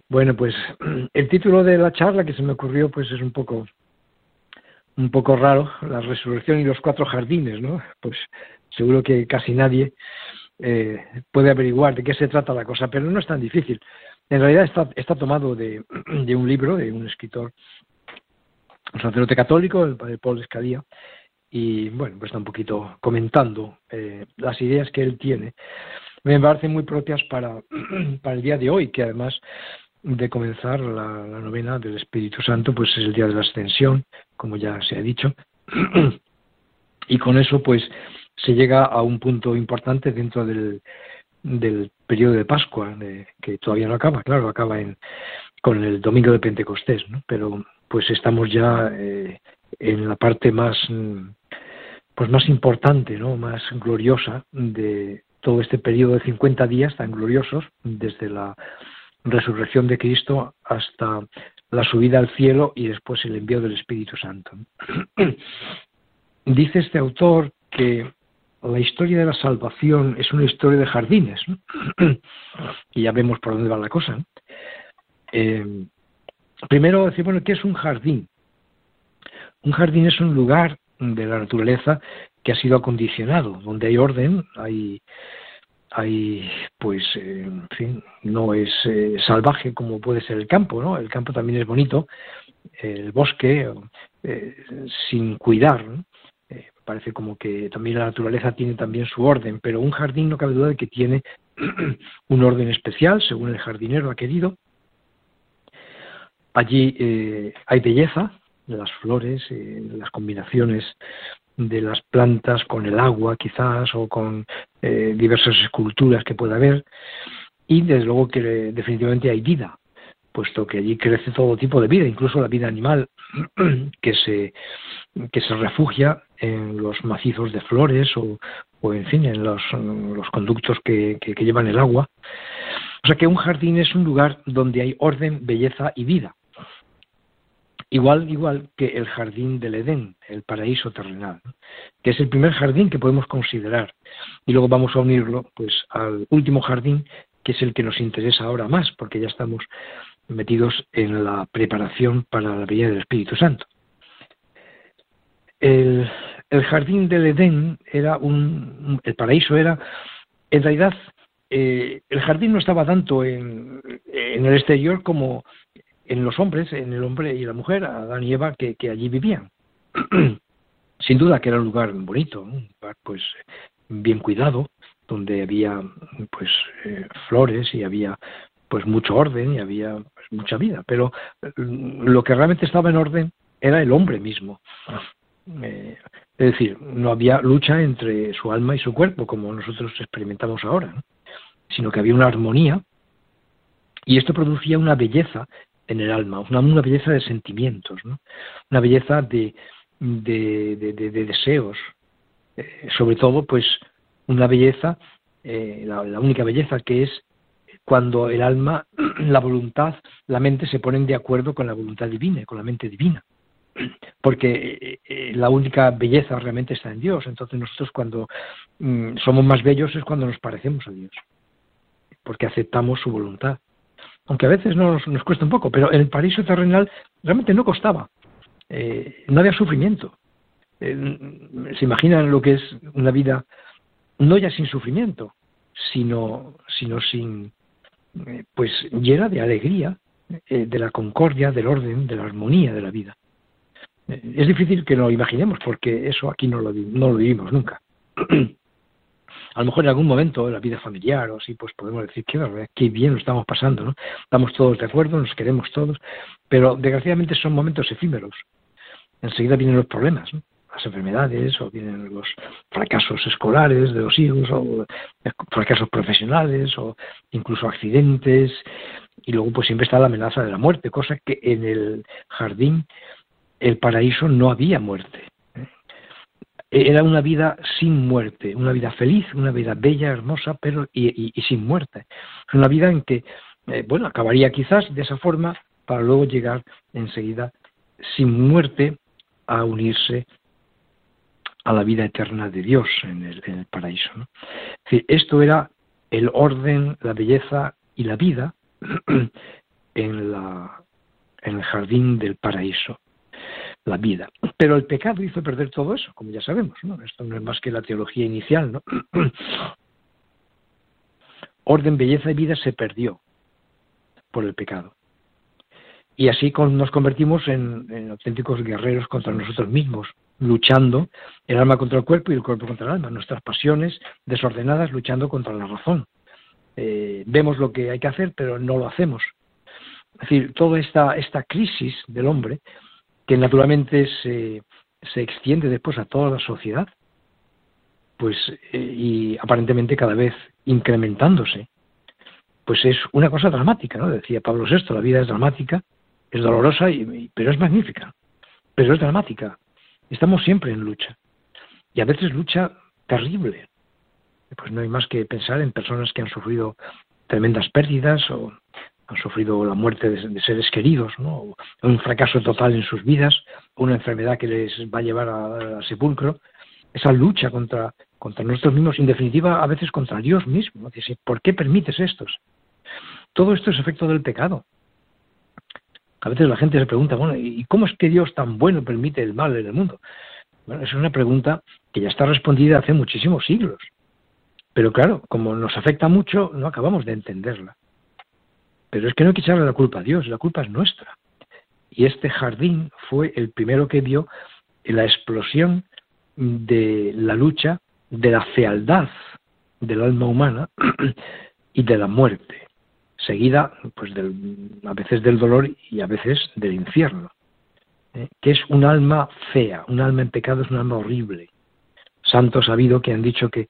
Bueno, pues el título de la charla que se me ocurrió pues es un poco raro, la resurrección y los 4 jardines, ¿no? Pues seguro que casi nadie puede averiguar de qué se trata la cosa, pero no es tan difícil. En realidad está tomado de un libro de un escritor, un sacerdote católico, el padre Paul Escalía, y bueno, pues está un poquito comentando las ideas que él tiene. Me parecen muy propias para el día de hoy, que además de comenzar la novena del Espíritu Santo, pues es el día de la Ascensión, como ya se ha dicho, y con eso pues se llega a un punto importante dentro del periodo de Pascua, que todavía no acaba, claro, acaba con el domingo de Pentecostés, ¿no? Pero pues estamos ya en la parte más importante, ¿no? Más gloriosa de todo este periodo de 50 días tan gloriosos, desde la resurrección de Cristo hasta la subida al cielo y después el envío del Espíritu Santo. Dice este autor que la historia de la salvación es una historia de jardines, ¿no? Y ya vemos por dónde va la cosa, ¿no? Primero decir, bueno, ¿qué es un jardín? Un jardín es un lugar de la naturaleza que ha sido acondicionado, donde hay orden, hay pues, en fin, no es salvaje como puede ser el campo, ¿no? El campo también es bonito, el bosque, sin cuidar, ¿no? Parece como que también la naturaleza tiene también su orden, pero un jardín no cabe duda de que tiene un orden especial, según el jardinero ha querido. Allí hay belleza, las flores, las combinaciones de las plantas con el agua quizás, o con diversas esculturas que pueda haber, y desde luego que definitivamente hay vida, puesto que allí crece todo tipo de vida, incluso la vida animal que se refugia en los macizos de flores o en fin, en los conductos que llevan el agua. O sea que un jardín es un lugar donde hay orden, belleza y vida. Igual que el jardín del Edén, el paraíso terrenal, ¿no? Que es el primer jardín que podemos considerar. Y luego vamos a unirlo pues al último jardín, que es el que nos interesa ahora más, porque ya estamos metidos en la preparación para la venida del Espíritu Santo. El jardín del Edén era el paraíso era, en realidad, el jardín no estaba tanto en el exterior como en los hombres, en el hombre y la mujer, Adán y Eva, que allí vivían. Sin duda que era un lugar bonito, ¿no? Un lugar pues bien cuidado, donde había pues flores y había pues mucho orden y había pues, mucha vida, pero lo que realmente estaba en orden era el hombre mismo. Es decir, no había lucha entre su alma y su cuerpo, como nosotros experimentamos ahora, ¿no? Sino que había una armonía, y esto producía una belleza en el alma, una belleza de sentimientos, ¿no? Una belleza de deseos, sobre todo pues una belleza, la única belleza, que es cuando el alma, la voluntad, la mente se ponen de acuerdo con la voluntad divina, con la mente divina, porque la única belleza realmente está en Dios. Entonces nosotros cuando somos más bellos es cuando nos parecemos a Dios, porque aceptamos su voluntad. Aunque a veces nos cuesta un poco, pero en el paraíso terrenal realmente no costaba, no había sufrimiento. ¿Se imaginan lo que es una vida no ya sin sufrimiento, sino sin, pues llena de alegría, de la concordia, del orden, de la armonía de la vida? Es difícil que lo imaginemos, porque eso aquí no lo vivimos nunca. A lo mejor en algún momento de la vida familiar o así, pues podemos decir que qué bien lo estamos pasando, ¿no? Estamos todos de acuerdo, nos queremos todos, pero desgraciadamente son momentos efímeros. Enseguida vienen los problemas, ¿no? Las enfermedades, o vienen los fracasos escolares de los hijos, o fracasos profesionales, o incluso accidentes, y luego pues siempre está la amenaza de la muerte, cosa que en el jardín, el paraíso, no había muerte. Era una vida sin muerte, una vida feliz, una vida bella, hermosa, pero y sin muerte. Una vida en que, acabaría quizás de esa forma, para luego llegar enseguida sin muerte a unirse a la vida eterna de Dios en el paraíso, ¿no? Es decir, esto era el orden, la belleza y la vida en el jardín del paraíso, la vida. Pero el pecado hizo perder todo eso, como ya sabemos, ¿no? Esto no es más que la teología inicial, ¿no? Orden, belleza y vida se perdió por el pecado. Y así nos convertimos en auténticos guerreros contra nosotros mismos, luchando el alma contra el cuerpo y el cuerpo contra el alma, nuestras pasiones desordenadas luchando contra la razón. Vemos lo que hay que hacer, pero no lo hacemos. Es decir, toda esta crisis del hombre, que naturalmente se extiende después a toda la sociedad, pues y aparentemente cada vez incrementándose, pues es una cosa dramática, ¿no? Decía Pablo VI, la vida es dramática, es dolorosa, pero es magnífica, pero es dramática. Estamos siempre en lucha, y a veces lucha terrible. Pues no hay más que pensar en personas que han sufrido tremendas pérdidas o han sufrido la muerte de seres queridos, ¿no? O un fracaso total en sus vidas, o una enfermedad que les va a llevar al sepulcro. Esa lucha contra nosotros mismos, en definitiva, a veces contra Dios mismo, ¿no? Dice, ¿por qué permites esto? Todo esto es efecto del pecado. A veces la gente se pregunta, bueno, ¿y cómo es que Dios tan bueno permite el mal en el mundo? Bueno, esa es una pregunta que ya está respondida hace muchísimos siglos. Pero claro, como nos afecta mucho, no acabamos de entenderla. Pero es que no hay que echarle la culpa a Dios, la culpa es nuestra. Y este jardín fue el primero que vio la explosión de la lucha, de la fealdad del alma humana y de la muerte, seguida pues a veces del dolor y a veces del infierno, que es un alma fea, un alma en pecado es un alma horrible. Santos ha habido que han dicho que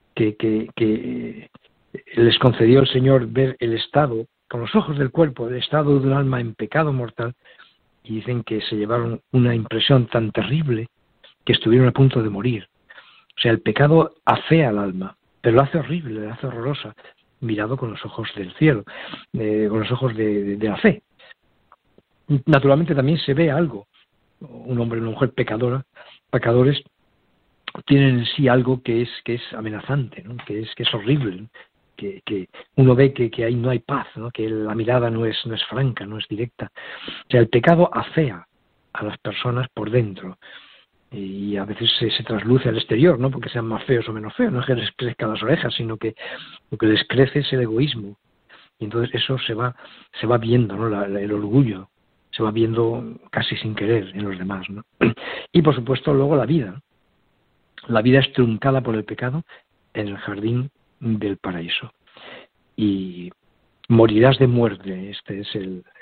les concedió el Señor ver el estado, con los ojos del cuerpo, el estado de un alma en pecado mortal, y dicen que se llevaron una impresión tan terrible que estuvieron a punto de morir. O sea, el pecado afea al alma, pero lo hace horrible, lo hace horrorosa, mirado con los ojos del cielo, con los ojos de la fe. Naturalmente también se ve algo. Un hombre y una mujer pecadores, tienen en sí algo que es amenazante, ¿no? que es horrible, ¿no? que uno ve que ahí no hay paz, ¿no? Que la mirada no es franca, no es directa. O sea, el pecado afea a las personas por dentro y a veces se trasluce al exterior, no porque sean más feos o menos feos, no es que les crezcan las orejas, sino que lo que les crece es el egoísmo. Y entonces eso se va viendo, ¿no? El orgullo se va viendo casi sin querer en los demás, ¿no? Y por supuesto luego la vida. La vida es truncada por el pecado en el jardín del paraíso. Y morirás de muerte. Este es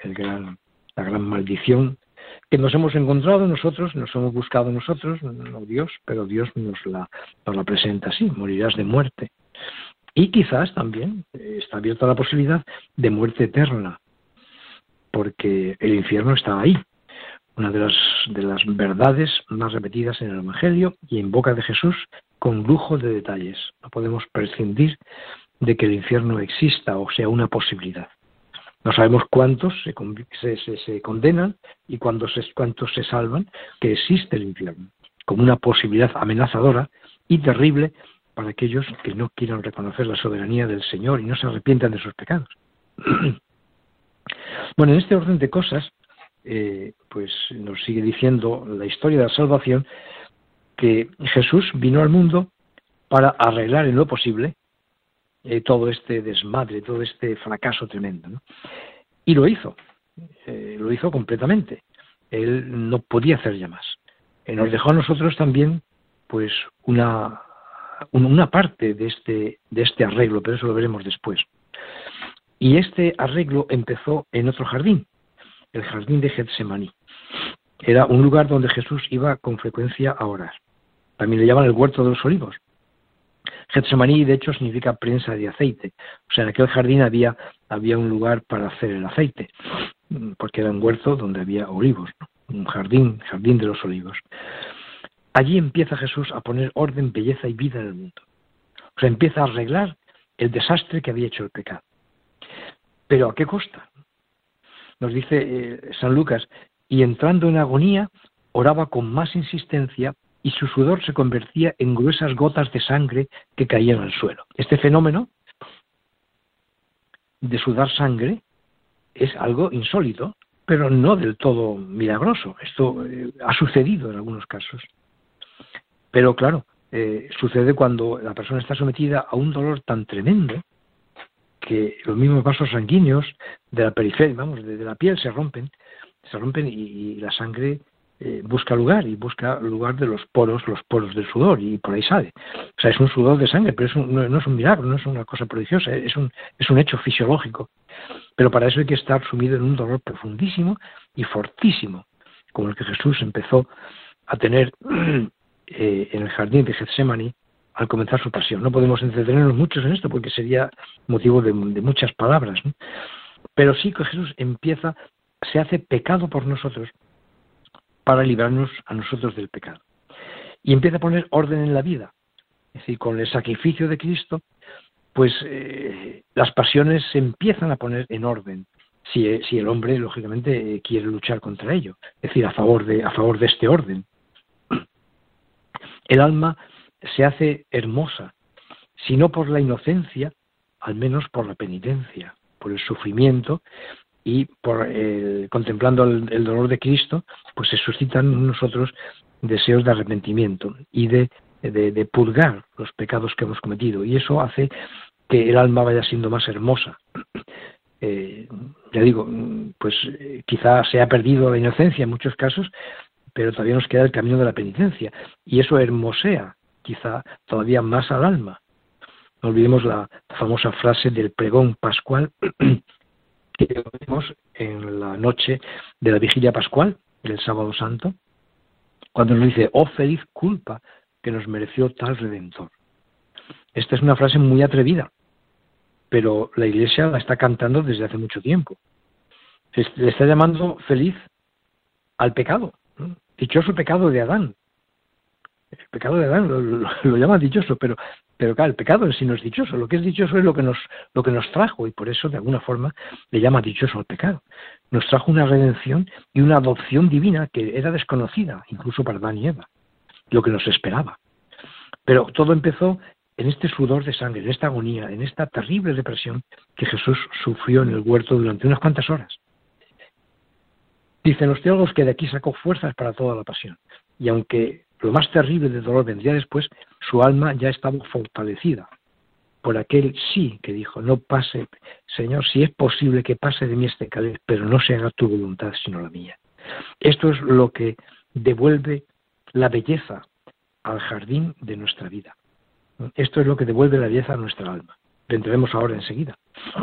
la gran maldición que nos hemos encontrado nosotros, nos hemos buscado nosotros, no Dios, pero Dios nos la presenta así, morirás de muerte. Y quizás también está abierta la posibilidad de muerte eterna, porque el infierno está ahí. Una de las verdades más repetidas en el Evangelio y en boca de Jesús con lujo de detalles. No podemos prescindir de que el infierno exista o sea una posibilidad. No sabemos cuántos se condenan y cuántos se salvan, que existe el infierno como una posibilidad amenazadora y terrible para aquellos que no quieran reconocer la soberanía del Señor y no se arrepientan de sus pecados. Bueno, en este orden de cosas, pues nos sigue diciendo la historia de la salvación que Jesús vino al mundo para arreglar en lo posible todo este desmadre, todo este fracaso tremendo, ¿no? Y lo hizo completamente. Él no podía hacer ya más. Nos dejó a nosotros también pues una parte de este arreglo, pero eso lo veremos después. Y este arreglo empezó en otro jardín, el jardín de Getsemaní. Era un lugar donde Jesús iba con frecuencia a orar. También le llaman el huerto de los olivos. Getsemaní, de hecho, significa prensa de aceite. O sea, en aquel jardín había un lugar para hacer el aceite, porque era un huerto donde había olivos, ¿no? Un jardín de los olivos. Allí empieza Jesús a poner orden, belleza y vida en el mundo. O sea, empieza a arreglar el desastre que había hecho el pecado. ¿Pero a qué costa? Nos dice San Lucas, y entrando en agonía, oraba con más insistencia y su sudor se convertía en gruesas gotas de sangre que caían al suelo. Este fenómeno de sudar sangre es algo insólito, pero no del todo milagroso. Esto ha sucedido en algunos casos. Pero claro, sucede cuando la persona está sometida a un dolor tan tremendo que los mismos vasos sanguíneos de la periferia, vamos, de la piel se rompen y la sangre busca lugar de los poros del sudor, y por ahí sale. O sea, es un sudor de sangre, pero no es un milagro, no es una cosa prodigiosa, es un hecho fisiológico. Pero para eso hay que estar sumido en un dolor profundísimo y fortísimo, como el que Jesús empezó a tener en el jardín de Getsemaní al comenzar su pasión. No podemos entretenernos muchos en esto porque sería motivo de muchas palabras, ¿no? Pero sí que Jesús se hace pecado por nosotros para librarnos a nosotros del pecado. Y empieza a poner orden en la vida. Es decir, con el sacrificio de Cristo, pues las pasiones se empiezan a poner en orden, si el hombre, lógicamente, quiere luchar contra ello, es decir, a favor de este orden. El alma se hace hermosa, si no por la inocencia, al menos por la penitencia, por el sufrimiento, y contemplando el dolor de Cristo, pues se suscitan en nosotros deseos de arrepentimiento y de purgar los pecados que hemos cometido, y eso hace que el alma vaya siendo más hermosa. Ya digo, pues quizá se ha perdido la inocencia en muchos casos, pero todavía nos queda el camino de la penitencia, y eso hermosea quizá todavía más al alma. No olvidemos la famosa frase del pregón pascual que vemos en la noche de la vigilia pascual, del sábado santo, cuando nos dice: oh feliz culpa que nos mereció tal Redentor. Esta es una frase muy atrevida, pero la Iglesia la está cantando desde hace mucho tiempo. Le está llamando feliz al pecado, ¿no? Dichoso pecado de Adán. El pecado de Adán lo llama dichoso, pero claro, el pecado en sí no es dichoso. Lo que es dichoso es lo que nos trajo, y por eso de alguna forma le llama dichoso al pecado. Nos trajo una redención y una adopción divina que era desconocida, incluso para Adán y Eva, lo que nos esperaba. Pero todo empezó en este sudor de sangre, en esta agonía, en esta terrible depresión que Jesús sufrió en el huerto durante unas cuantas horas. Dicen los teólogos que de aquí sacó fuerzas para toda la pasión, y aunque lo más terrible del dolor vendría después, su alma ya estaba fortalecida por aquel sí que dijo: no pase, Señor, si es posible que pase de mí este cáliz, pero no se haga tu voluntad sino la mía. Esto es lo que devuelve la belleza al jardín de nuestra vida. Esto es lo que devuelve la belleza a nuestra alma. Lo entraremos ahora enseguida.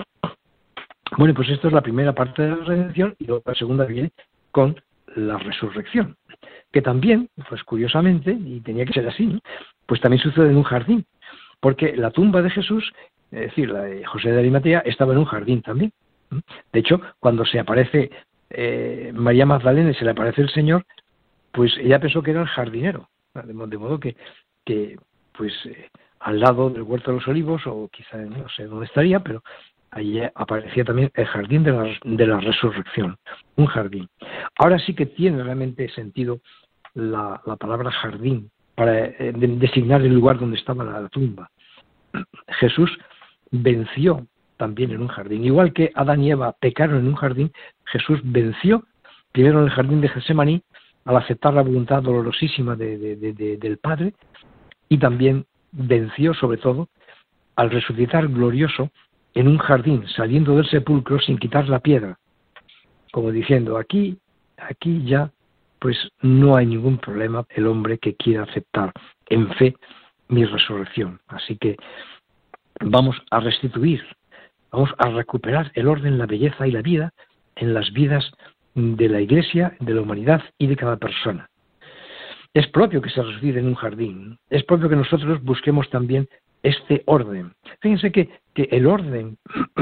Bueno, pues esto es la primera parte de la redención, y la segunda viene con la resurrección, que también, pues curiosamente, y tenía que ser así, ¿no?, pues también sucede en un jardín, porque la tumba de Jesús, es decir, la de José de Arimatea, estaba en un jardín también. De hecho, cuando se aparece María Magdalena y se le aparece el Señor, pues ella pensó que era el jardinero, de modo que pues al lado del huerto de los olivos, o quizá no sé dónde estaría, pero allí aparecía también el jardín de la resurrección, un jardín. Ahora sí que tiene realmente sentido la palabra jardín para designar el lugar donde estaba la tumba. Jesús venció también en un jardín. Igual que Adán y Eva pecaron en un jardín, Jesús venció primero en el jardín de Getsemaní al aceptar la voluntad dolorosísima del Padre, y también venció sobre todo al resucitar glorioso en un jardín, saliendo del sepulcro sin quitar la piedra, como diciendo: aquí ya pues no hay ningún problema el hombre que quiera aceptar en fe mi resurrección. Así que vamos a restituir, vamos a recuperar el orden, la belleza y la vida en las vidas de la Iglesia, de la humanidad y de cada persona. Es propio que se resucite en un jardín, es propio que nosotros busquemos también este orden. Fíjense que el orden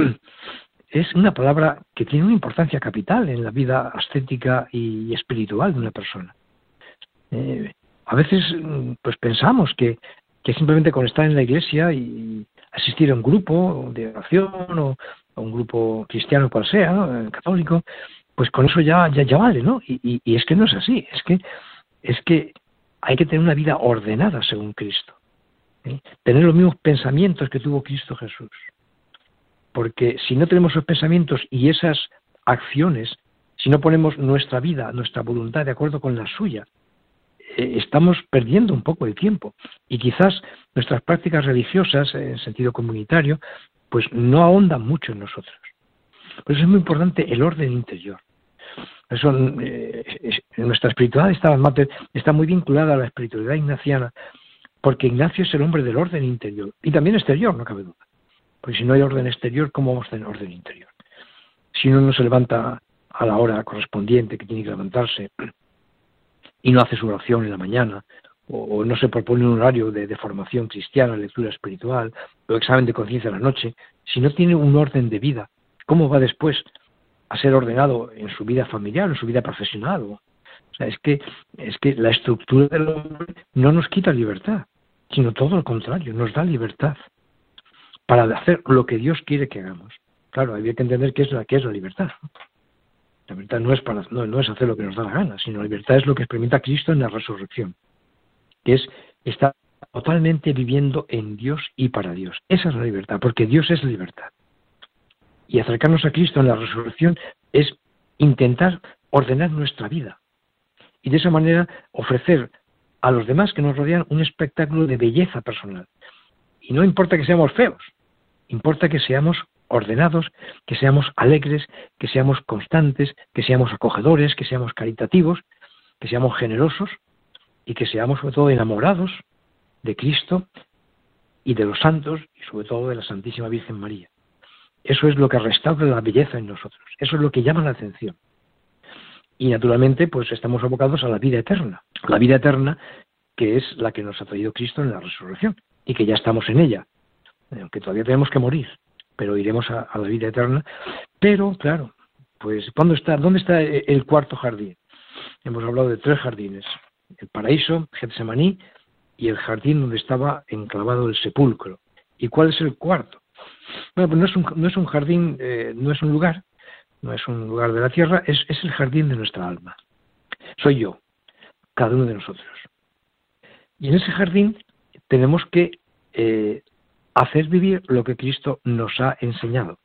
es una palabra que tiene una importancia capital en la vida ascética y espiritual de una persona. A veces pues pensamos que simplemente con estar en la iglesia y asistir a un grupo de oración o a un grupo cristiano cual sea, ¿no?, católico, pues con eso ya vale, ¿no? Y es que no es así, es que hay que tener una vida ordenada según Cristo. Tener los mismos pensamientos que tuvo Cristo Jesús. Porque si no tenemos esos pensamientos y esas acciones, si no ponemos nuestra vida, nuestra voluntad de acuerdo con la suya, estamos perdiendo un poco el tiempo. Y quizás nuestras prácticas religiosas, en sentido comunitario, pues no ahondan mucho en nosotros. Por eso es muy importante el orden interior. Por eso nuestra espiritualidad está muy vinculada a la espiritualidad ignaciana, porque Ignacio es el hombre del orden interior, y también exterior, no cabe duda. Porque si no hay orden exterior, ¿cómo vamos a tener orden interior? Si uno no se levanta a la hora correspondiente que tiene que levantarse y no hace su oración en la mañana, o no se propone un horario de formación cristiana, lectura espiritual, o examen de conciencia a la noche, si no tiene un orden de vida, ¿cómo va después a ser ordenado en su vida familiar, en su vida profesional? O sea, es que la estructura del hombre no nos quita libertad, sino todo lo contrario, nos da libertad para hacer lo que Dios quiere que hagamos. Claro, había que entender qué es la libertad. La libertad no es hacer lo que nos da la gana, sino la libertad es lo que experimenta Cristo en la resurrección, que es estar totalmente viviendo en Dios y para Dios. Esa es la libertad, porque Dios es libertad. Y acercarnos a Cristo en la resurrección es intentar ordenar nuestra vida y de esa manera ofrecer a los demás que nos rodean un espectáculo de belleza personal. Y no importa que seamos feos, importa que seamos ordenados, que seamos alegres, que seamos constantes, que seamos acogedores, que seamos caritativos, que seamos generosos y que seamos sobre todo enamorados de Cristo y de los santos y sobre todo de la Santísima Virgen María. Eso es lo que restaura la belleza en nosotros, eso es lo que llama la atención. Y naturalmente pues estamos abocados a la vida eterna que es la que nos ha traído Cristo en la resurrección y que ya estamos en ella, aunque todavía tenemos que morir, pero iremos a la vida eterna. Pero claro, pues ¿dónde está el cuarto jardín? Hemos hablado de 3 jardines: el paraíso, Getsemaní, y el jardín donde estaba enclavado el sepulcro. ¿Y cuál es el cuarto? Bueno, pues no es un jardín, no es un lugar de la tierra, es el jardín de nuestra alma. Soy yo, cada uno de nosotros. Y en ese jardín tenemos que hacer vivir lo que Cristo nos ha enseñado,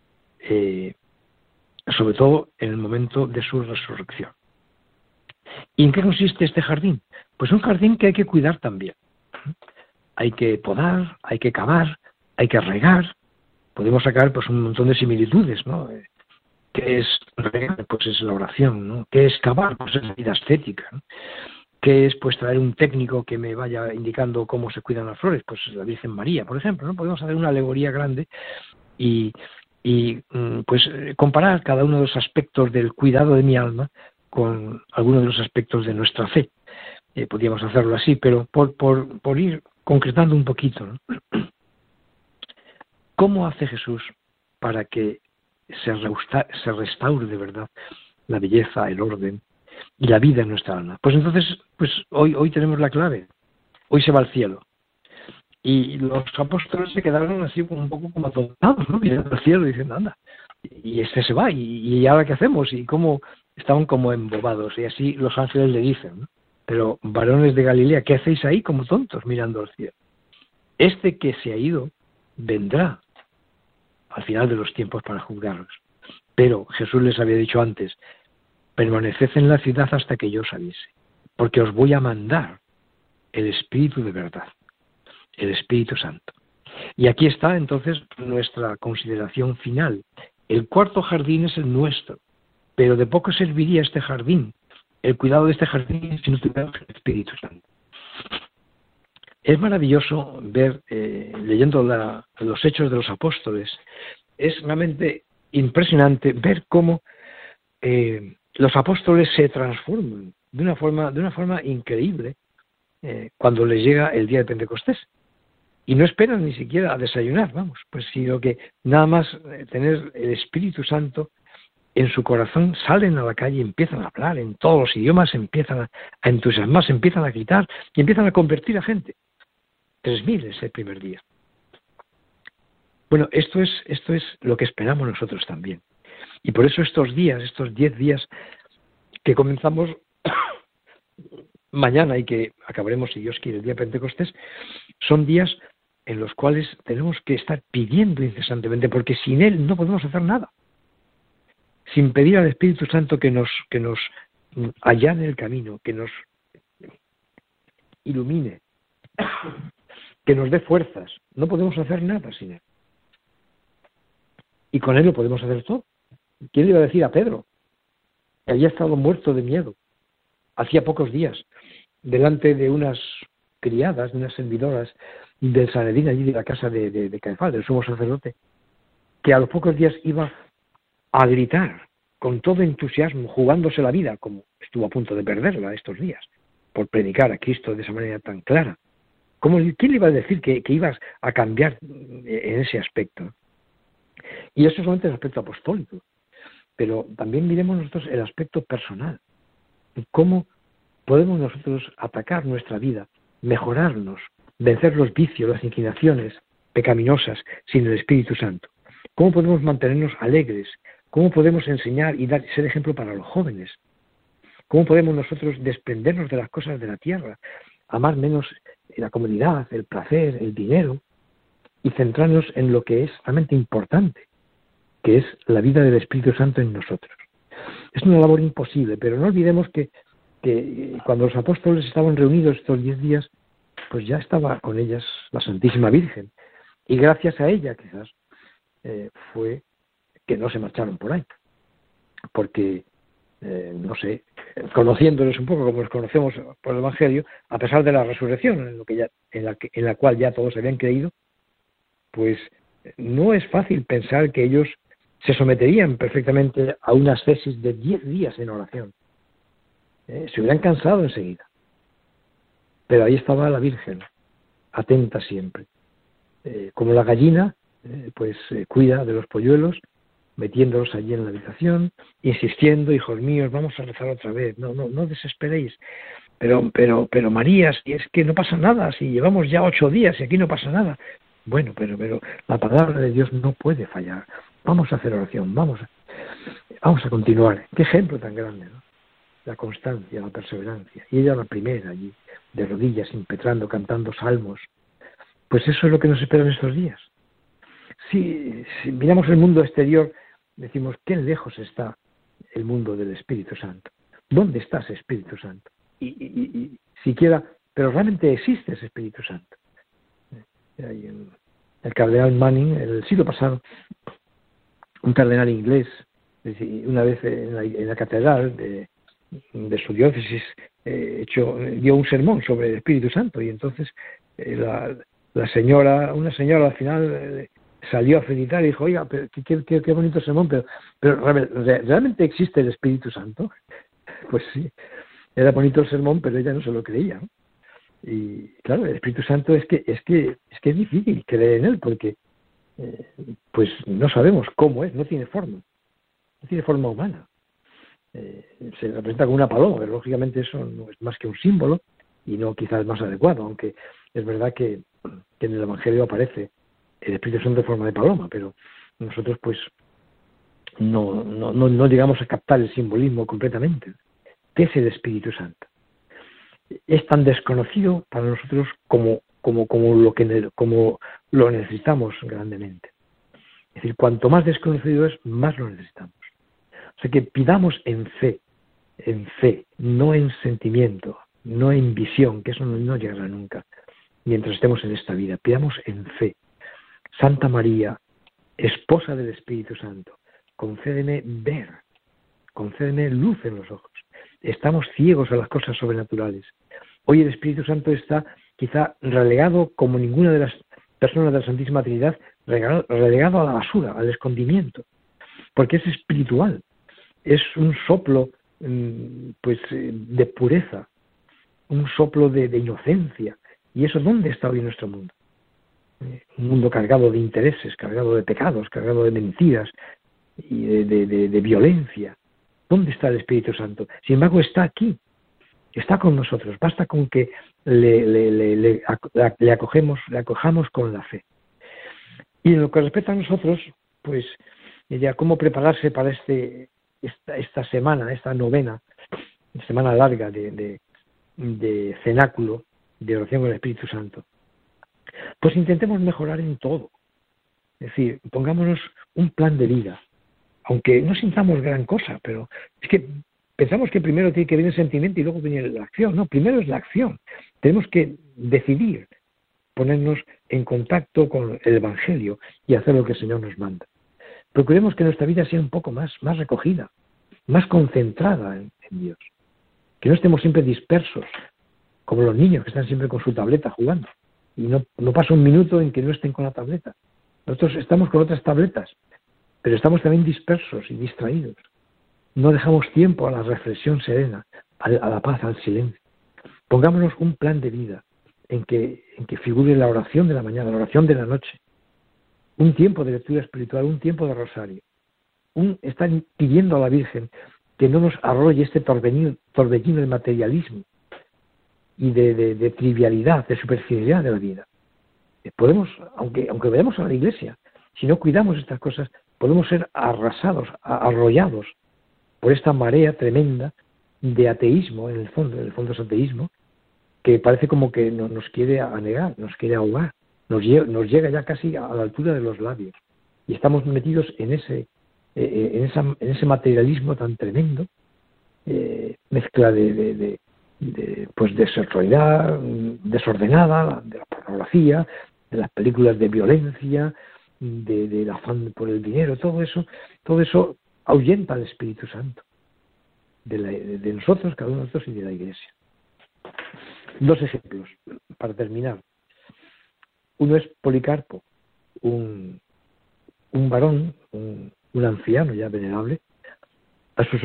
sobre todo en el momento de su resurrección. ¿Y en qué consiste este jardín? Pues un jardín que hay que cuidar también. Hay que podar, hay que cavar, hay que regar. Podemos sacar pues un montón de similitudes, ¿no? ¿Qué es regar? Pues es la oración, ¿no? ¿Qué es cavar? Pues es la vida ascética, ¿no? ¿Qué es pues traer un técnico que me vaya indicando cómo se cuidan las flores? Pues la Virgen María, por ejemplo, ¿no? Podemos hacer una alegoría grande y pues comparar cada uno de los aspectos del cuidado de mi alma con algunos de los aspectos de nuestra fe. Podríamos hacerlo así, pero por ir concretando un poquito, ¿no? ¿Cómo hace Jesús para que se restaure de verdad la belleza, el orden y la vida en nuestra alma? Pues entonces, pues hoy tenemos la clave. Hoy se va al cielo. Y los apóstoles se quedaron así un poco como atontados, ¿no? Mirando al cielo y diciendo, anda, y este se va, ¿y ahora qué hacemos? Y cómo estaban como embobados. Y así los ángeles le dicen, ¿no? Pero varones de Galilea, ¿qué hacéis ahí como tontos mirando al cielo? Este que se ha ido vendrá al final de los tiempos para juzgarlos. Pero Jesús les había dicho antes, permaneced en la ciudad hasta que yo os avise, porque os voy a mandar el Espíritu de verdad, el Espíritu Santo. Y aquí está entonces nuestra consideración final. El cuarto jardín es el nuestro, pero de poco serviría este jardín, el cuidado de este jardín, si no tuviéramos el Espíritu Santo. Es maravilloso ver, leyendo los Hechos de los Apóstoles, es realmente impresionante ver cómo los apóstoles se transforman de una forma increíble cuando les llega el día de Pentecostés. Y no esperan ni siquiera a desayunar, pues sino que nada más tener el Espíritu Santo en su corazón, salen a la calle y empiezan a hablar en todos los idiomas, empiezan a entusiasmarse, empiezan a gritar y empiezan a convertir a gente. 3.000 ese primer día. Bueno, esto es lo que esperamos nosotros también. Y por eso estos 10 días que comenzamos mañana y que acabaremos, si Dios quiere, el día de Pentecostés, son días en los cuales tenemos que estar pidiendo incesantemente, porque sin Él no podemos hacer nada. sin pedir al Espíritu Santo que nos allane el camino, que nos ilumine, que nos dé fuerzas, no podemos hacer nada sin Él. Y con Él lo podemos hacer todo. ¿Quién le iba a decir a Pedro, que había estado muerto de miedo hacía pocos días, delante de unas criadas, de unas servidoras del Sanedrín, allí de la casa de Caifás, del sumo sacerdote, que a los pocos días iba a gritar con todo entusiasmo, jugándose la vida, como estuvo a punto de perderla estos días, por predicar a Cristo de esa manera tan clara? ¿Quién le iba a decir que ibas a cambiar en ese aspecto? Y eso solamente es el aspecto apostólico, pero también miremos nosotros el aspecto personal. ¿Cómo podemos nosotros atacar nuestra vida, mejorarnos, vencer los vicios, las inclinaciones pecaminosas sin el Espíritu Santo? ¿Cómo podemos mantenernos alegres? ¿Cómo podemos enseñar y ser ejemplo para los jóvenes? ¿Cómo podemos nosotros desprendernos de las cosas de la tierra, amar menos la comodidad, el placer, el dinero, y centrarnos en lo que es realmente importante, que es la vida del Espíritu Santo en nosotros? Es una labor imposible, pero no olvidemos que cuando los apóstoles estaban reunidos estos 10 días, pues ya estaba con ellas la Santísima Virgen, y gracias a ella quizás fue que no se marcharon por ahí, porque no sé, conociéndoles un poco como los conocemos por el Evangelio, a pesar de la resurrección en la cual ya todos habían creído, pues no es fácil pensar que ellos se someterían perfectamente a una ascesis de 10 días en oración. Se hubieran cansado enseguida. Pero ahí estaba la Virgen, atenta siempre. Como la gallina, cuida de los polluelos, metiéndolos allí en la habitación, insistiendo: hijos míos, vamos a rezar otra vez, no desesperéis. Pero María, si es que no pasa nada, si llevamos ya 8 días y aquí no pasa nada. Bueno, pero la palabra de Dios no puede fallar. Vamos a hacer oración, vamos a continuar. Qué ejemplo tan grande, ¿no? La constancia, la perseverancia. Y ella la primera allí, de rodillas, impetrando, cantando salmos. Pues eso es lo que nos espera en estos días. Si miramos el mundo exterior, decimos: qué lejos está el mundo del Espíritu Santo. ¿Dónde está ese Espíritu Santo? Y siquiera, pero realmente existe ese Espíritu Santo. El cardenal Manning, en el siglo pasado, un cardenal inglés, una vez en la catedral de su diócesis, dio un sermón sobre el Espíritu Santo, y entonces una señora al final salió a felicitar y dijo: oiga, pero qué bonito sermón, pero ¿realmente existe el Espíritu Santo? Pues sí, era bonito el sermón, pero ella no se lo creía, ¿no? Y claro, el Espíritu Santo es que es difícil creer en él, porque pues no sabemos cómo es, no tiene forma humana. Se representa como una paloma, pero lógicamente eso no es más que un símbolo, y no quizás más adecuado, aunque es verdad que en el Evangelio aparece el Espíritu Santo en forma de paloma, pero nosotros pues no llegamos a captar el simbolismo completamente. ¿Qué es el Espíritu Santo? Es tan desconocido para nosotros como lo necesitamos grandemente. Es decir, cuanto más desconocido es, más lo necesitamos. O sea que pidamos en fe, no en sentimiento, no en visión, que eso no llegará nunca mientras estemos en esta vida. Pidamos en fe. Santa María, esposa del Espíritu Santo, concédeme ver, concédeme luz en los ojos. Estamos ciegos a las cosas sobrenaturales. Hoy el Espíritu Santo está quizá relegado, como ninguna de las personas de la Santísima Trinidad, relegado a la basura, al escondimiento, porque es espiritual, es un soplo de pureza, un soplo de inocencia. ¿Y eso dónde está hoy nuestro mundo? Un mundo cargado de intereses, cargado de pecados, cargado de mentiras y de violencia. ¿Dónde está el Espíritu Santo? Sin embargo, está aquí, está con nosotros. Basta con que le acojamos con la fe. Y en lo que respecta a nosotros, pues ya cómo prepararse para esta semana, esta novena, semana larga de cenáculo, de oración con el Espíritu Santo. Pues intentemos mejorar en todo. Es decir, pongámonos un plan de vida, aunque no sintamos gran cosa, pero es que pensamos que primero tiene que venir el sentimiento y luego viene la acción. No, primero es la acción. Tenemos que decidir ponernos en contacto con el Evangelio y hacer lo que el Señor nos manda. Procuremos que nuestra vida sea un poco más recogida, más concentrada en Dios. Que no estemos siempre dispersos, como los niños que están siempre con su tableta jugando. Y no pasa un minuto en que no estén con la tableta. Nosotros estamos con otras tabletas, pero estamos también dispersos y distraídos. No dejamos tiempo a la reflexión serena, a la paz, al silencio. Pongámonos un plan de vida en que figure la oración de la mañana, la oración de la noche, un tiempo de lectura espiritual, un tiempo de rosario. Están pidiendo a la Virgen que no nos arrolle este torbellino de materialismo y de trivialidad, de superficialidad de la vida. Podemos, aunque vayamos a la iglesia, si no cuidamos estas cosas, podemos ser arrasados, arrollados por esta marea tremenda de ateísmo, en el fondo es ateísmo, que parece como que nos quiere anegar, nos quiere ahogar, nos llega ya casi a la altura de los labios. Y estamos metidos en ese materialismo tan tremendo, mezcla de sexualidad desordenada, de la pornografía, de las películas de violencia, del afán por el dinero, todo eso ahuyenta al Espíritu Santo de nosotros, cada uno de nosotros y de la Iglesia. 2 ejemplos para terminar. Uno es Policarpo, un varón, un anciano ya venerable. A sus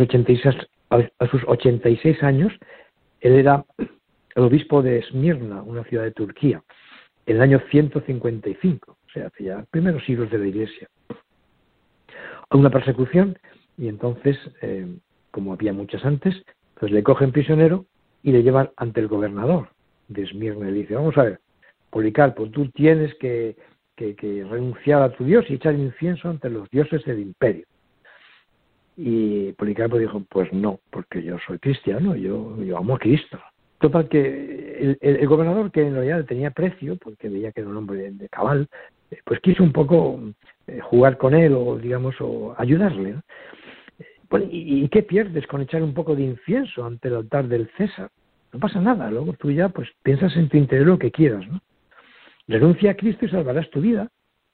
86 años, él era el obispo de Esmirna, una ciudad de Turquía, en el año 155, o sea, hace ya primeros siglos de la Iglesia. Hay una persecución y entonces, como había muchas antes, pues le cogen prisionero y le llevan ante el gobernador de Esmirna y le dice: vamos a ver, Policarpo, tú tienes que renunciar a tu Dios y echar incienso ante los dioses del imperio. Y Policarpo dijo: pues no, porque yo soy cristiano, yo amo a Cristo. Total que el gobernador, que en realidad tenía precio, porque veía que era un hombre de cabal, pues quiso un poco jugar con él o ayudarle, ¿no? Bueno, ¿y qué pierdes con echar un poco de incienso ante el altar del César? No pasa nada, luego tú ya pues piensas en tu interior lo que quieras, ¿no? Renuncia a Cristo y salvarás tu vida.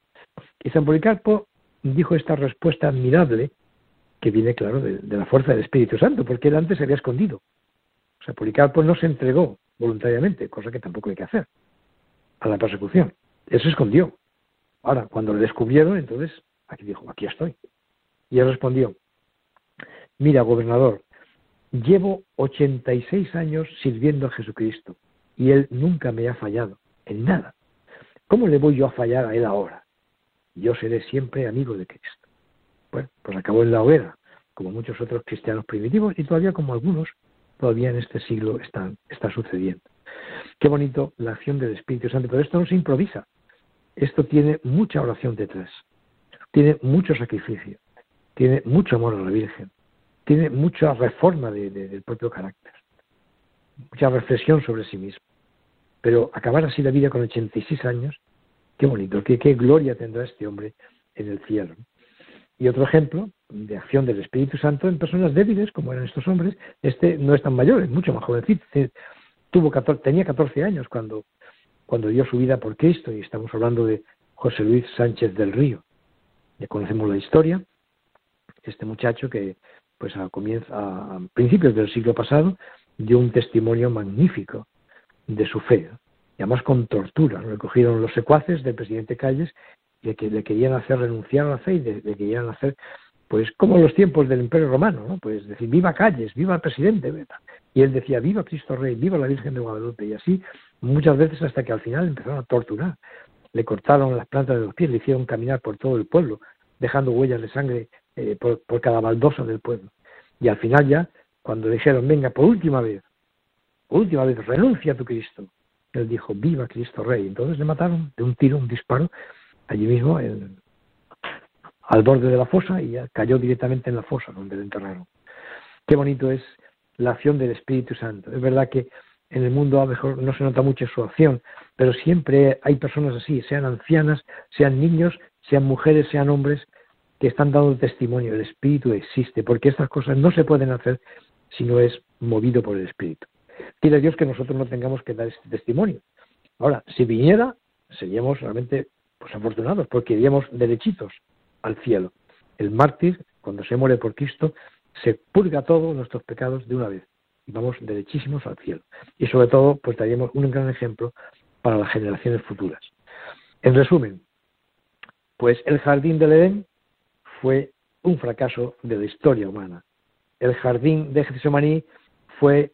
Y San Policarpo dijo esta respuesta admirable, que viene, claro, de la fuerza del Espíritu Santo, porque él antes se había escondido. O sea, Policarpo no se entregó voluntariamente, cosa que tampoco hay que hacer, a la persecución. Él se escondió. Ahora, cuando le descubrieron, entonces, aquí dijo: aquí estoy. Y él respondió: mira, gobernador, llevo 86 años sirviendo a Jesucristo y Él nunca me ha fallado en nada. ¿Cómo le voy yo a fallar a Él ahora? Yo seré siempre amigo de Cristo. Bueno, pues acabó en la hoguera, como muchos otros cristianos primitivos, y todavía como algunos, todavía en este siglo está sucediendo. Qué bonito la acción del Espíritu Santo, pero esto no se improvisa. Esto tiene mucha oración detrás, tiene mucho sacrificio, tiene mucho amor a la Virgen, tiene mucha reforma del propio carácter, mucha reflexión sobre sí mismo. Pero acabar así la vida con 86 años, qué bonito, qué gloria tendrá este hombre en el cielo. Y otro ejemplo de acción del Espíritu Santo en personas débiles, como eran estos hombres. Este no es tan mayor, es mucho más jovencito. Tenía 14 años cuando dio su vida por Cristo, y estamos hablando de José Luis Sánchez del Río. Ya conocemos la historia. Este muchacho que pues a principios del siglo pasado dio un testimonio magnífico de su fe, ¿no? Y además con tortura. Lo cogieron los secuaces del presidente Calles, de que le querían hacer renunciar a la fe y le querían hacer, pues como en los tiempos del Imperio Romano, ¿no? Pues decir: viva Calles, viva el presidente. Y él decía: viva Cristo Rey, viva la Virgen de Guadalupe. Y así muchas veces, hasta que al final empezaron a torturar. Le cortaron las plantas de los pies, le hicieron caminar por todo el pueblo, dejando huellas de sangre por cada baldosa del pueblo. Y al final ya, cuando le dijeron: venga, por última vez, renuncia a tu Cristo, él dijo: viva Cristo Rey. Entonces le mataron de un tiro, un disparo, allí mismo, al borde de la fosa, y ya cayó directamente en la fosa donde le enterraron. Qué bonito es la acción del Espíritu Santo. Es verdad que en el mundo a lo mejor no se nota mucho su acción, pero siempre hay personas así, sean ancianas, sean niños, sean mujeres, sean hombres, que están dando testimonio, el Espíritu existe, porque estas cosas no se pueden hacer si no es movido por el Espíritu. Quiere Dios que nosotros no tengamos que dar este testimonio. Ahora, si viniera, seríamos realmente pues afortunados, porque iríamos derechitos al cielo. El mártir, cuando se muere por Cristo, se purga todos nuestros pecados de una vez y vamos derechísimos al cielo. Y sobre todo, pues daríamos un gran ejemplo para las generaciones futuras. En resumen, pues el jardín del Edén fue un fracaso de la historia humana. El jardín de Getsemaní fue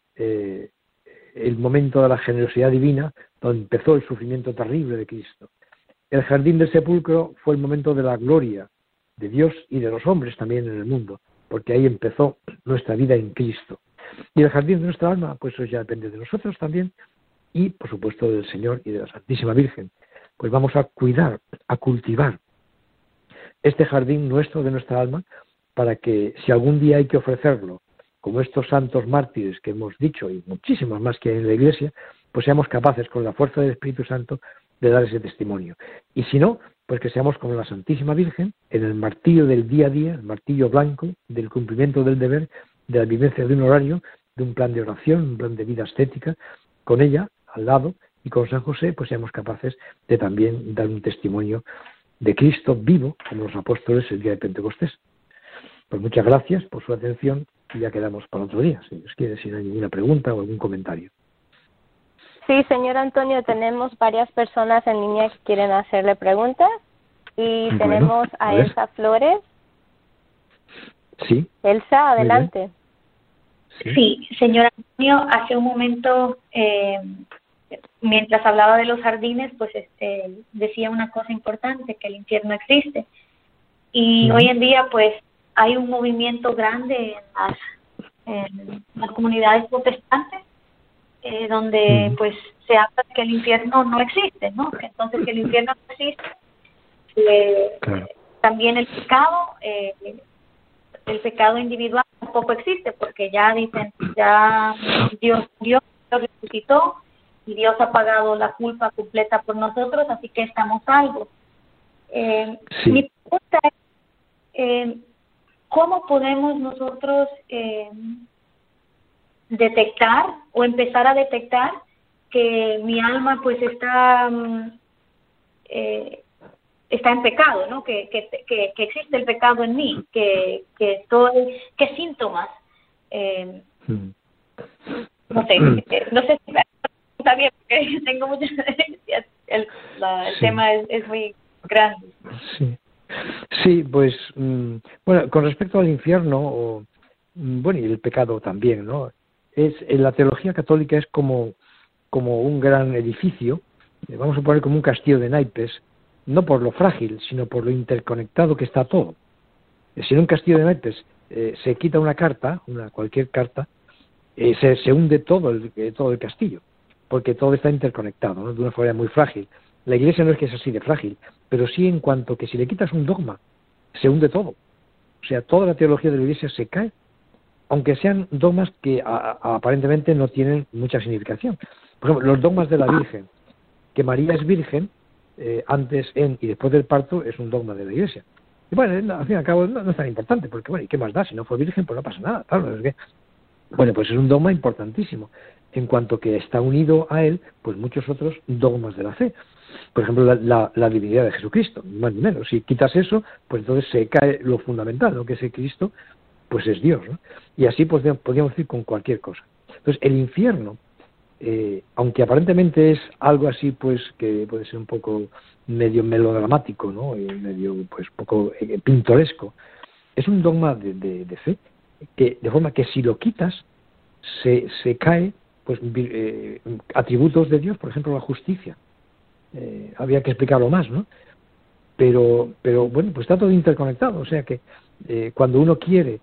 el momento de la generosidad divina, donde empezó el sufrimiento terrible de Cristo. El jardín del sepulcro fue el momento de la gloria de Dios y de los hombres también en el mundo, porque ahí empezó nuestra vida en Cristo. Y el jardín de nuestra alma, pues eso ya depende de nosotros también, y por supuesto del Señor y de la Santísima Virgen. Pues vamos a cuidar, a cultivar este jardín nuestro de nuestra alma, para que si algún día hay que ofrecerlo, como estos santos mártires que hemos dicho, y muchísimos más que hay en la Iglesia, pues seamos capaces con la fuerza del Espíritu Santo de dar ese testimonio. Y si no, pues que seamos como la Santísima Virgen, en el martillo del día a día, el martillo blanco del cumplimiento del deber, de la vivencia de un horario, de un plan de oración, un plan de vida ascética, con ella al lado y con San José, pues seamos capaces de también dar un testimonio de Cristo vivo, como los apóstoles el día de Pentecostés. Pues muchas gracias por su atención y ya quedamos para otro día, si os quiere, si no hay ninguna pregunta o algún comentario. Sí, señor Antonio, tenemos varias personas en línea que quieren hacerle preguntas y bueno, tenemos a Elsa Flores. Sí. Elsa, adelante. Sí, señor Antonio, hace un momento, mientras hablaba de los jardines, pues decía una cosa importante, que el infierno existe. Y hoy en día, pues, hay un movimiento grande en las comunidades protestantes, donde pues se habla de que el infierno no existe, ¿no? Entonces, que el infierno no existe, también el pecado individual tampoco existe, porque ya dicen, ya Dios resucitó y Dios ha pagado la culpa completa por nosotros, así que estamos salvos. Mi pregunta es, ¿cómo podemos nosotros detectar o empezar a detectar que mi alma pues está en pecado, ¿no? Que existe el pecado en mí, que qué síntomas, no sé si está bien, porque tengo muchas el tema es muy grande. Sí, pues bueno, con respecto al infierno, bueno, y el pecado también, ¿no? En la teología católica es como un gran edificio, vamos a poner como un castillo de naipes, no por lo frágil, sino por lo interconectado que está todo. Si en un castillo de naipes se quita una carta, cualquier carta, se hunde todo el castillo, porque todo está interconectado, ¿no? De una forma muy frágil. La Iglesia no es que es así de frágil, pero sí en cuanto que si le quitas un dogma, se hunde todo. O sea, toda la teología de la Iglesia se cae, aunque sean dogmas que aparentemente no tienen mucha significación. Por ejemplo, los dogmas de la Virgen, que María es virgen, antes, en y después del parto, es un dogma de la Iglesia. Y bueno, al fin y al cabo no es tan importante, porque bueno, ¿y qué más da? Si no fue virgen, pues no pasa nada. Claro, es que, bueno, pues es un dogma importantísimo, en cuanto que está unido a él, pues muchos otros dogmas de la fe. Por ejemplo, la divinidad de Jesucristo, ni más ni menos. Si quitas eso, pues entonces se cae lo fundamental, ¿no? Que ese Cristo, pues es Dios, ¿no? Y así pues podríamos decir con cualquier cosa. Entonces, el infierno, aunque aparentemente es algo así, pues que puede ser un poco medio melodramático, ¿no? Y medio, pues, poco pintoresco, es un dogma de fe, que de forma que si lo quitas, se cae, pues, atributos de Dios, por ejemplo, la justicia. Había que explicarlo más, ¿no? Pero bueno, pues está todo interconectado, o sea que cuando uno quiere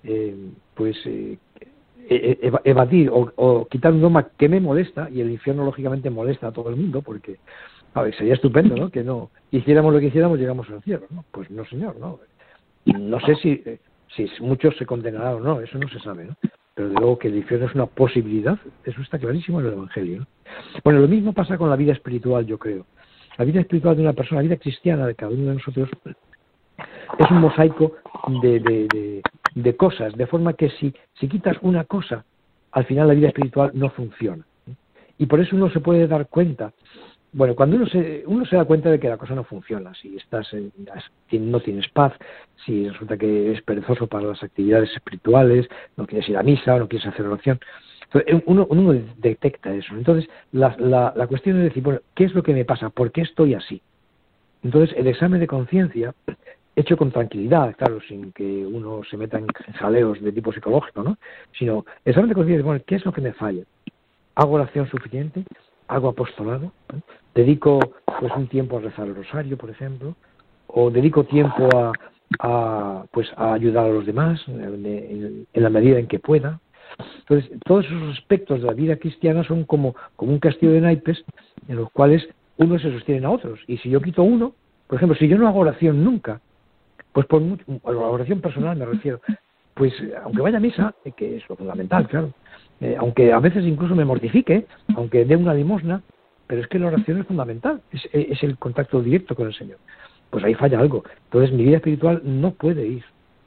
evadir o quitar un dogma que me molesta, y el infierno lógicamente molesta a todo el mundo, porque a ver, sería estupendo, ¿no? Que no hiciéramos lo que hiciéramos, llegamos al cielo, ¿no? Pues no, señor, no. No sé si muchos se condenarán o no, eso no se sabe, ¿no? Pero de luego que el infierno es una posibilidad, eso está clarísimo en el Evangelio, ¿no? Bueno, lo mismo pasa con la vida espiritual, yo creo. La vida espiritual de una persona, la vida cristiana de cada uno de nosotros, es un mosaico de cosas, de forma que si quitas una cosa, al final la vida espiritual no funciona. Y por eso uno se puede dar cuenta, bueno, cuando uno se da cuenta de que la cosa no funciona, si no tienes paz, si resulta que eres perezoso para las actividades espirituales, no quieres ir a misa, no quieres hacer oración, entonces, uno detecta eso. Entonces, la cuestión es decir, bueno, ¿qué es lo que me pasa? ¿Por qué estoy así? Entonces, el examen de conciencia, hecho con tranquilidad, claro, sin que uno se meta en jaleos de tipo psicológico, ¿no? Sino, el examen de conciencia, bueno, ¿qué es lo que me falla? ¿Hago oración suficiente? ¿Hago apostolado? ¿Dedico pues un tiempo a rezar el rosario, por ejemplo? ¿O dedico tiempo a ayudar a los demás en la medida en que pueda? Entonces, todos esos aspectos de la vida cristiana son como un castillo de naipes en los cuales unos se sostienen a otros. Y si yo quito uno, por ejemplo, si yo no hago oración nunca, pues a la oración personal me refiero, pues aunque vaya a misa, que es lo fundamental, claro, aunque a veces incluso me mortifique, aunque dé una limosna, pero es que la oración es fundamental, es el contacto directo con el Señor. Pues ahí falla algo. Entonces mi vida espiritual no puede ir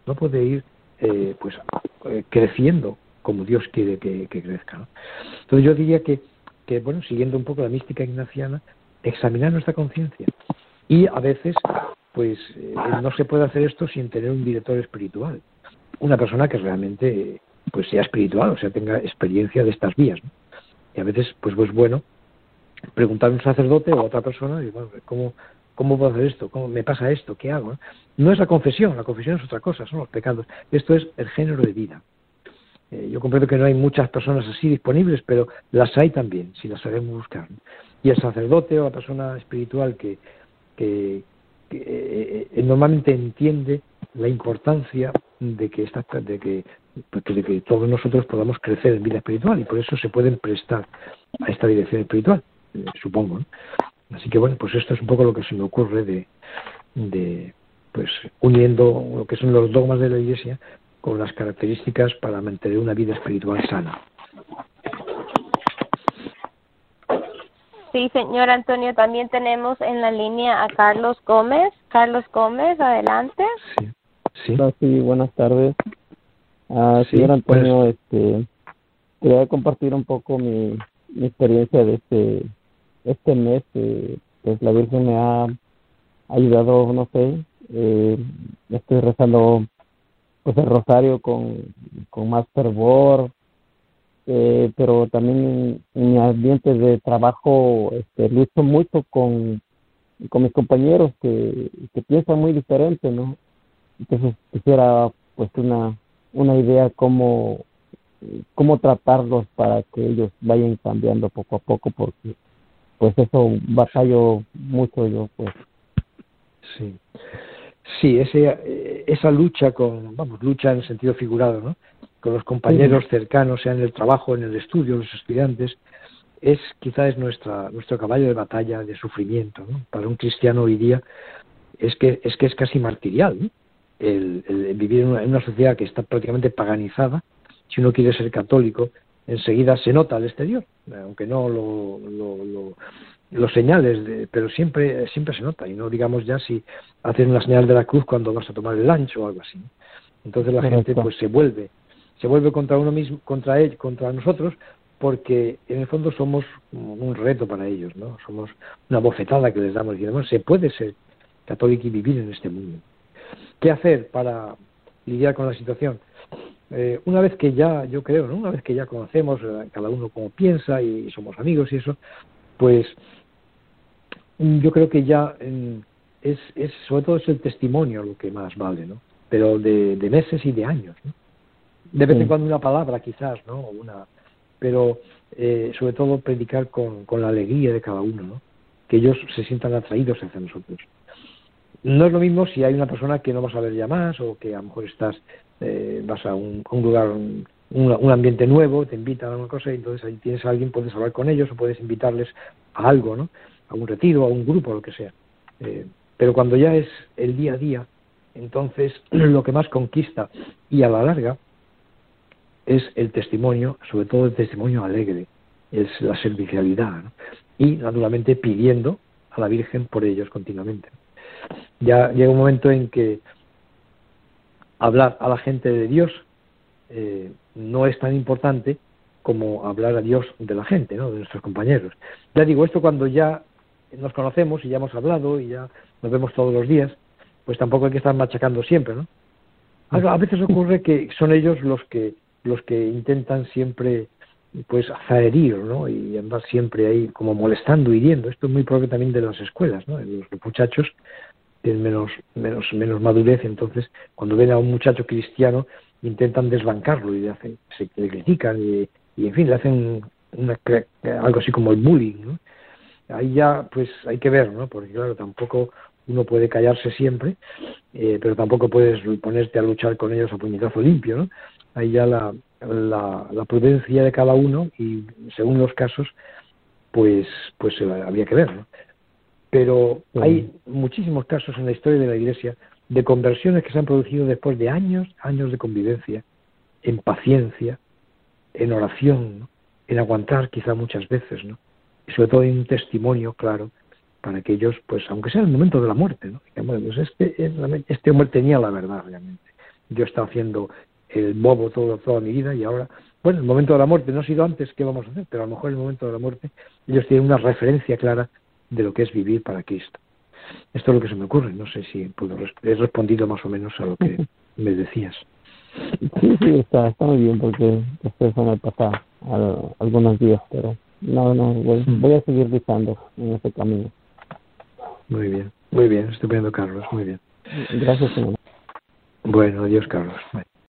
creciendo como Dios quiere que crezca, ¿no? Entonces yo diría que bueno, siguiendo un poco la mística ignaciana, examinar nuestra conciencia. Y a veces, pues no se puede hacer esto sin tener un director espiritual, una persona que realmente pues sea espiritual, o sea, tenga experiencia de estas vías, ¿no? Y a veces pues bueno preguntar a un sacerdote o a otra persona, y bueno, ¿cómo puedo hacer esto? ¿Cómo me pasa esto? ¿Qué hago? No es la confesión es otra cosa, son los pecados. Esto es el género de vida. Yo comprendo que no hay muchas personas así disponibles, pero las hay también, si las sabemos buscar, ¿no? Y el sacerdote o la persona espiritual que normalmente entiende la importancia de que todos nosotros podamos crecer en vida espiritual, y por eso se pueden prestar a esta dirección espiritual, supongo, ¿no? Así que bueno, pues esto es un poco lo que se me ocurre de pues uniendo lo que son los dogmas de la Iglesia con las características para mantener una vida espiritual sana. Sí, señor Antonio, también tenemos en la línea a Carlos Gómez. Carlos Gómez, adelante. Sí. Sí, buenas tardes. Señor Antonio, pues, quería compartir un poco mi experiencia de este mes. Pues la Virgen me ha ayudado, no sé, estoy rezando pues el rosario con más fervor, pero también en mi ambiente de trabajo lucho mucho con mis compañeros que piensan muy diferente, ¿no? Entonces quisiera pues una idea cómo tratarlos para que ellos vayan cambiando poco a poco, porque pues eso batallo mucho yo, pues. Sí, esa lucha lucha en sentido figurado, ¿no? Con los compañeros cercanos, sea en el trabajo, en el estudio, los estudiantes, quizás nuestro caballo de batalla, de sufrimiento, ¿no? Para un cristiano hoy día es casi martirial, ¿no? El vivir en una sociedad que está prácticamente paganizada. Si uno quiere ser católico, enseguida se nota al exterior, aunque no los señales, pero siempre se nota, y no digamos ya si haces una señal de la cruz cuando vas a tomar el lunch o algo así, ¿no? Entonces la gente pues se vuelve contra uno mismo, contra nosotros, porque en el fondo somos un reto para ellos, ¿no? Somos una bofetada que les damos, y además se puede ser católico y vivir en este mundo. ¿Qué hacer para lidiar con la situación? Una vez que ya, yo creo, ¿no? Una vez que ya conocemos cada uno cómo piensa y somos amigos y eso, pues yo creo que ya es sobre todo es el testimonio lo que más vale, ¿no? Pero de meses y de años, ¿no? De vez en cuando una palabra quizás, ¿no? Pero sobre todo predicar con la alegría de cada uno, ¿no? Que ellos se sientan atraídos hacia nosotros. No es lo mismo si hay una persona que no vas a ver ya más, o que a lo mejor vas a un lugar, un ambiente nuevo, te invitan a una cosa y entonces ahí tienes a alguien, puedes hablar con ellos o puedes invitarles a algo, ¿no? A un retiro, a un grupo, lo que sea. Pero cuando ya es el día a día, entonces lo que más conquista y a la larga es el testimonio, sobre todo el testimonio alegre, es la servicialidad, ¿no? Y naturalmente pidiendo a la Virgen por ellos continuamente. Ya llega un momento en que hablar a la gente de Dios no es tan importante como hablar a Dios de la gente, ¿no? De nuestros compañeros. Ya digo, esto cuando ya nos conocemos y ya hemos hablado y ya nos vemos todos los días, pues tampoco hay que estar machacando siempre, ¿no? A veces ocurre que son ellos los que intentan siempre pues hacer herir, ¿no? Y andar siempre ahí como molestando, hiriendo. Esto es muy propio también de las escuelas, ¿no? Los muchachos tienen menos madurez, entonces cuando ven a un muchacho cristiano intentan desbancarlo y le critican y en fin, le hacen algo así como el bullying, ¿no? Ahí ya pues hay que ver, ¿no? Porque claro, tampoco uno puede callarse siempre, pero tampoco puedes ponerte a luchar con ellos a puñetazo limpio, ¿no? Ahí ya la prudencia de cada uno y según los casos pues habría que ver, ¿no? Pero hay muchísimos casos en la historia de la Iglesia de conversiones que se han producido después de años de convivencia, en paciencia, en oración, ¿no? En aguantar quizá muchas veces, ¿no? Y sobre todo en un testimonio claro para que ellos, pues aunque sea en el momento de la muerte, ¿no? Bueno, pues este hombre tenía la verdad realmente. Yo estaba haciendo el bobo toda mi vida y ahora, bueno, el momento de la muerte no ha sido antes, ¿qué vamos a hacer? Pero a lo mejor el momento de la muerte ellos tienen una referencia clara de lo que es vivir para Cristo. Esto es lo que se me ocurre. No sé si he respondido más o menos a lo que me decías. Sí, está muy bien porque después me pasa algunos días, pero no, voy a seguir luchando en ese camino. Muy bien, estupendo, Carlos, muy bien. Gracias, señor. Bueno, adiós, Carlos. Bye.